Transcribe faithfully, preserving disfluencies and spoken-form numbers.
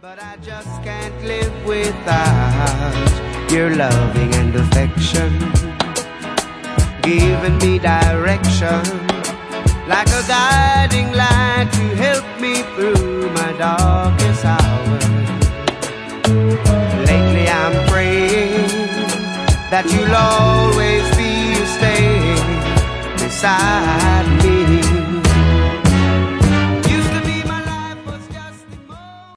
But I just can't live without your loving and affection, giving me direction, like a guiding light to help me through my darkest hour. Lately I'm praying that you'll always